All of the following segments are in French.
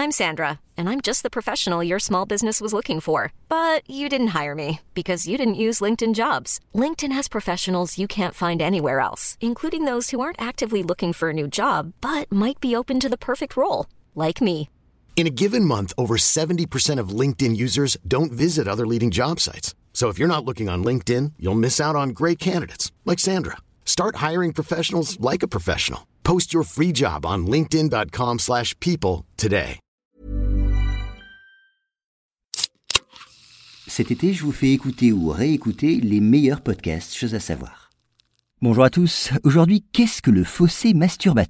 I'm Sandra, and I'm just the professional your small business was looking for. But you didn't hire me because you didn't use LinkedIn Jobs. LinkedIn has professionals you can't find anywhere else, including those who aren't actively looking for a new job, but might be open to the perfect role, like me. In a given month, over 70% of LinkedIn users don't visit other leading job sites. So if you're not looking on LinkedIn, you'll miss out on great candidates like Sandra. Start hiring professionals like a professional. Post your free job on linkedin.com/people today. Cet été, je vous fais écouter ou réécouter les meilleurs podcasts, chose à savoir. Bonjour à tous. Aujourd'hui, qu'est-ce que le fossé masturbatoire ?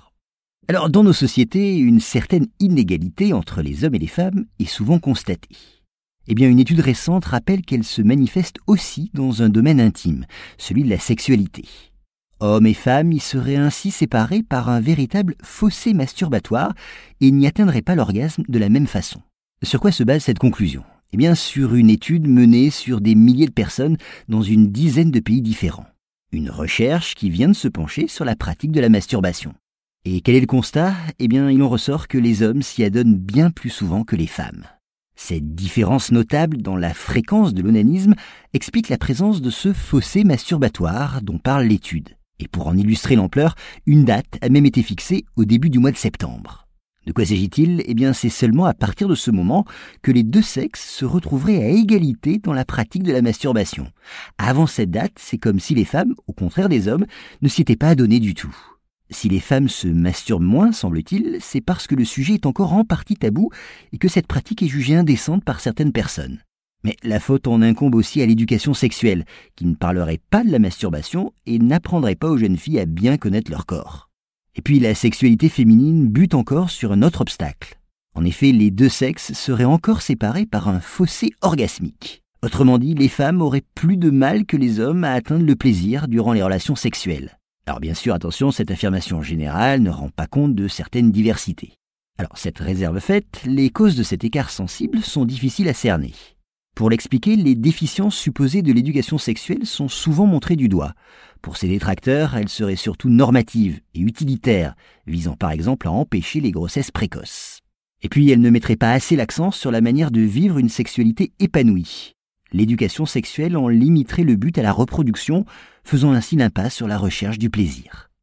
Alors, dans nos sociétés, une certaine inégalité entre les hommes et les femmes est souvent constatée. Eh bien, une étude récente rappelle qu'elle se manifeste aussi dans un domaine intime, celui de la sexualité. Hommes et femmes y seraient ainsi séparés par un véritable fossé masturbatoire et n'y atteindraient pas l'orgasme de la même façon. Sur quoi se base cette conclusion ? Eh bien, sur une étude menée sur des milliers de personnes dans une dizaine de pays différents. Une recherche qui vient de se pencher sur la pratique de la masturbation. Et quel est le constat ? Eh bien, il en ressort que les hommes s'y adonnent bien plus souvent que les femmes. Cette différence notable dans la fréquence de l'onanisme explique la présence de ce fossé masturbatoire dont parle l'étude. Et pour en illustrer l'ampleur, une date a même été fixée au début du mois de septembre. De quoi s'agit-il ? Eh bien, c'est seulement à partir de ce moment que les deux sexes se retrouveraient à égalité dans la pratique de la masturbation. Avant cette date, c'est comme si les femmes, au contraire des hommes, ne s'y étaient pas adonnées du tout. Si les femmes se masturbent moins, semble-t-il, c'est parce que le sujet est encore en partie tabou et que cette pratique est jugée indécente par certaines personnes. Mais la faute en incombe aussi à l'éducation sexuelle, qui ne parlerait pas de la masturbation et n'apprendrait pas aux jeunes filles à bien connaître leur corps. Et puis la sexualité féminine bute encore sur un autre obstacle. En effet, les deux sexes seraient encore séparés par un fossé orgasmique. Autrement dit, les femmes auraient plus de mal que les hommes à atteindre le plaisir durant les relations sexuelles. Alors bien sûr, attention, cette affirmation générale ne rend pas compte de certaines diversités. Alors cette réserve faite, les causes de cet écart sensible sont difficiles à cerner. Pour l'expliquer, les déficiences supposées de l'éducation sexuelle sont souvent montrées du doigt. Pour ces détracteurs, elles seraient surtout normatives et utilitaires, visant par exemple à empêcher les grossesses précoces. Et puis, elles ne mettraient pas assez l'accent sur la manière de vivre une sexualité épanouie. L'éducation sexuelle en limiterait le but à la reproduction, faisant ainsi l'impasse sur la recherche du plaisir.